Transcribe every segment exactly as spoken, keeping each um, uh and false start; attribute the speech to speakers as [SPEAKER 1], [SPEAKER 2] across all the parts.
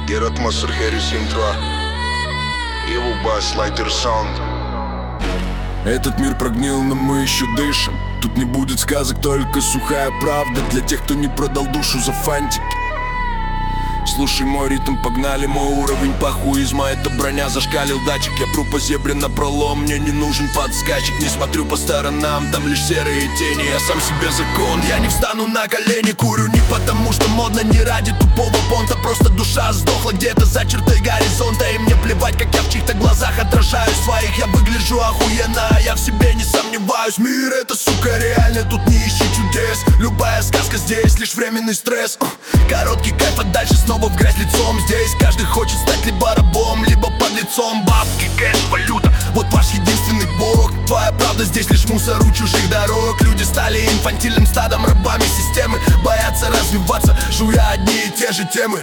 [SPEAKER 1] Get atmosfer Harris intro. Evil bass, lighter sound.
[SPEAKER 2] Этот мир прогнил, но мы еще дышим. Тут не будет сказок, только сухая правда. Для тех, кто не продал душу за фантики. Слушай мой ритм, погнали, мой уровень похуизма. Это броня, зашкалил датчик. Я пру по зебре напролом, мне не нужен подскачек. Не смотрю по сторонам, там лишь серые тени. Я сам себе закон, я не встану на колени. Курю не потому, что модно, не ради тупого понта. Просто душа сдохла где-то за чертой горизонта. И мне плевать, как я в чьих-то глазах отражаю своих. Я выгляжу охуенно, а я в себе не сомневаюсь. Мир это, сука, реально, тут не ищи чудес. Любая сказка здесь, лишь временный стресс. Короткий кайф, а дальше снова в грязь лицом. Здесь каждый хочет стать либо рабом, либо подлецом. Бабки, кэш, валюта, вот ваш единственный бог. Твоя правда здесь лишь мусор у чужих дорог. Люди стали инфантильным стадом, рабами системы. Боятся развиваться, жуя одни и те же темы.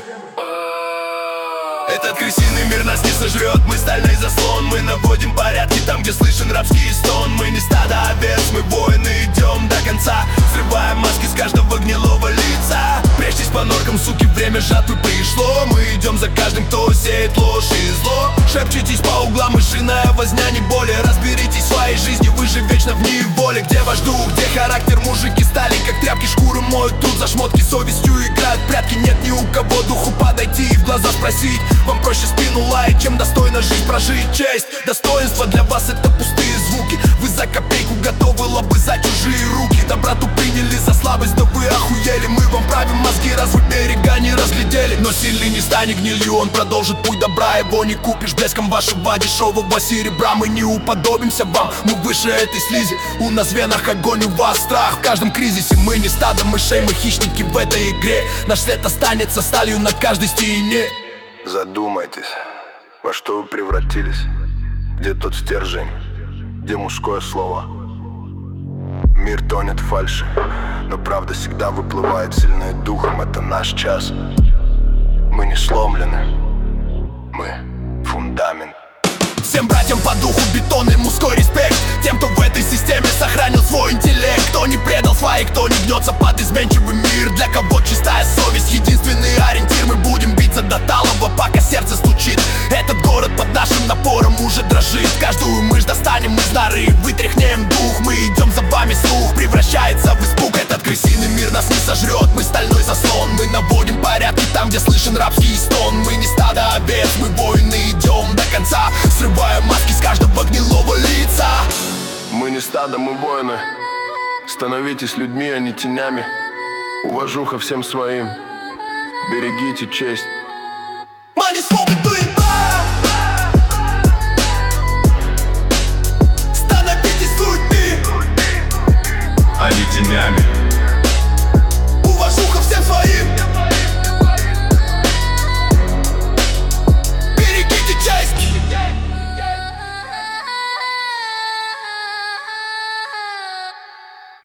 [SPEAKER 2] Этот крысиный мир нас не сожрет, мы стальной заслон. Мы наводим порядки там, где слышен рабский стон. Мы не стадо овец, мы воины, идем до конца. Срываем маски с каждого гнилого лица. Прячьтесь по норкам, суки, время жатвы пришло. Мы идем за каждым, кто сеет ложь и зло. Шепчетесь по углам, мышиная возня, не более. Разберитесь в своей жизни, вы же вечно в неволе. Где ваш дух, где характер? Мужики стали как тряпки, шкуру моют тут за шмотки. Совестью играют прятки, нет ни у кого духу подойти и в глаза спросить. Вам проще спину лаять, чем достойно жизнь прожить. Честь, достоинство для вас это пустые звуки. Вы за копейку готовы лобызать чужие руки. Доброту приняли за слабость, да вы охуели. Мы вам правим мозги, раз вы берега не разглядели. Но сильный не станет гнилью, он продолжит путь добра. Его не купишь блеском вашего дешевого серебра. Мы не уподобимся вам, мы выше этой слизи. У нас в венах огонь, у вас страх. В каждом кризисе мы не стадо мышей, мы хищники в этой игре. Наш след останется сталью на каждой стене.
[SPEAKER 1] Задумайтесь, во что вы превратились. Где тот стержень, где мужское слово? Мир тонет в фальши, но правда всегда выплывает сильная духом. Это наш час. Мы не сломлены, мы фундамент.
[SPEAKER 2] Всем братьям по духу бетон и мужской респект. Тем, кто в этой системе сохранил свой интеллект. Кто не предал своих, кто не гнется под изменчивый мир. Для кого чистая совесть, единственный ориентир. Мы будем биться до талого, пока сердце стучит. Этот город под нашим напором уже дрожит. Каждую мышь достанем из норы, вытряхнем дух. Мы идем за вами, слух превращается в испуг. Этот крысиный мир нас не сожрет, мы стальной заслон. Мы наводим порядки там, где слышен рабский стон. Мы не стадо овец, мы воины, идем до конца. Срываем маски с каждого гнилого лица.
[SPEAKER 1] Мы не стадо, мы воины. Становитесь людьми, а не тенями. Уважуха всем своим. Берегите честь.